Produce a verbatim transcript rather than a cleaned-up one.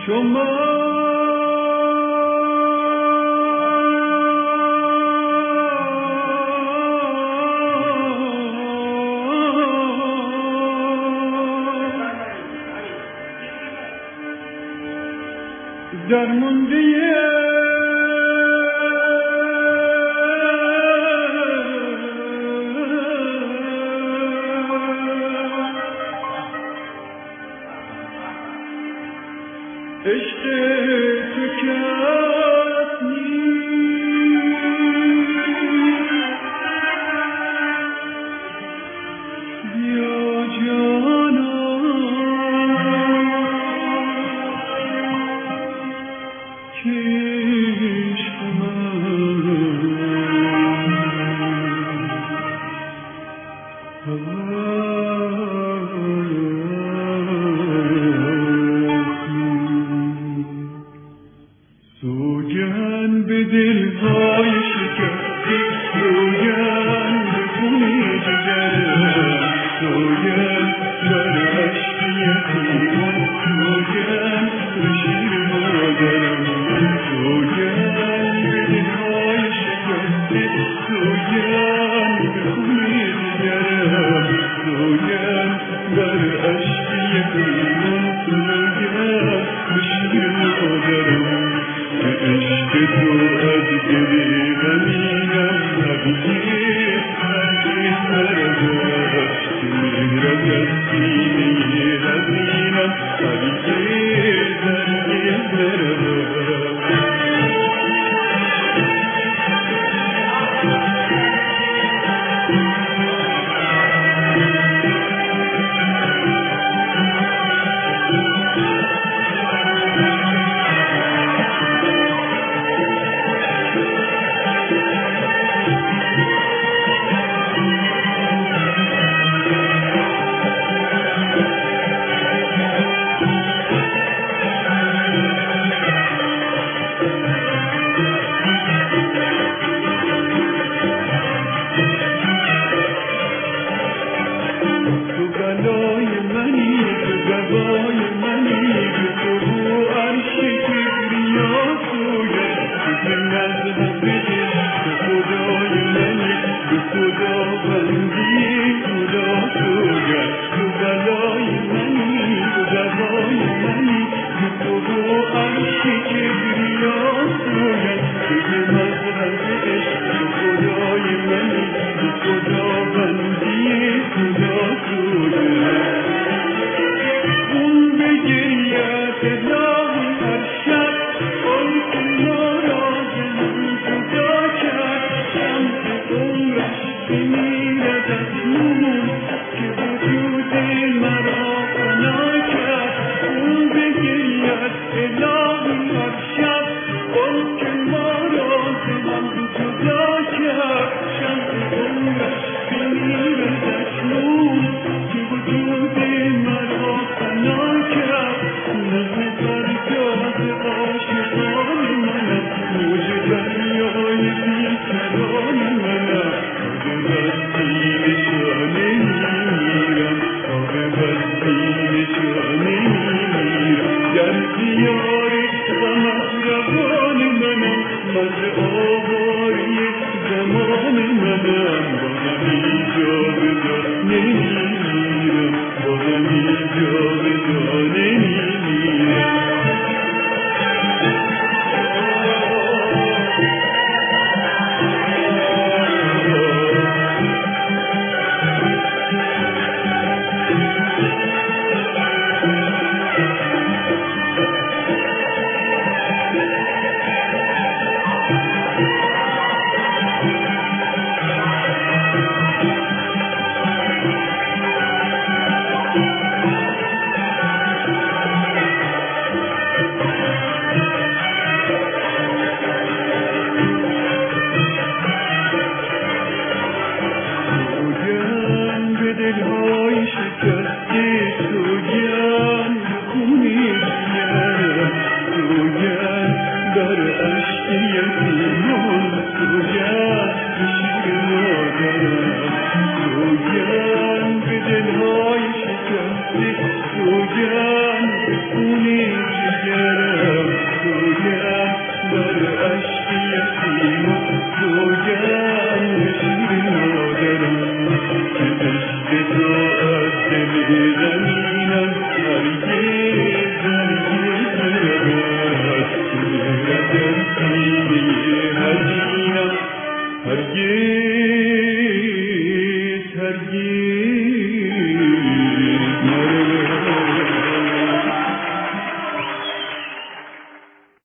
شما درمونده عشق تو کس نیست بیا جانا که عشق سوگند به دلهای شکسته سوگند به خونی جگرم سوگند بر عشق یتیمان سوگند به شیر مادرم سوگند به دلهای شکسته سوگند به خونی جگرم سوگند بر عشق یتیمان سوگند به شیر مادرم عشق تو از دل غمینم نبیه هرگز نرود که میرد از سینه غمینم هرگز هرگز نرود که وجود مرا فنا کرد نغمه سوگن خونی جگرم سوگن بر عشق یتیم سوگن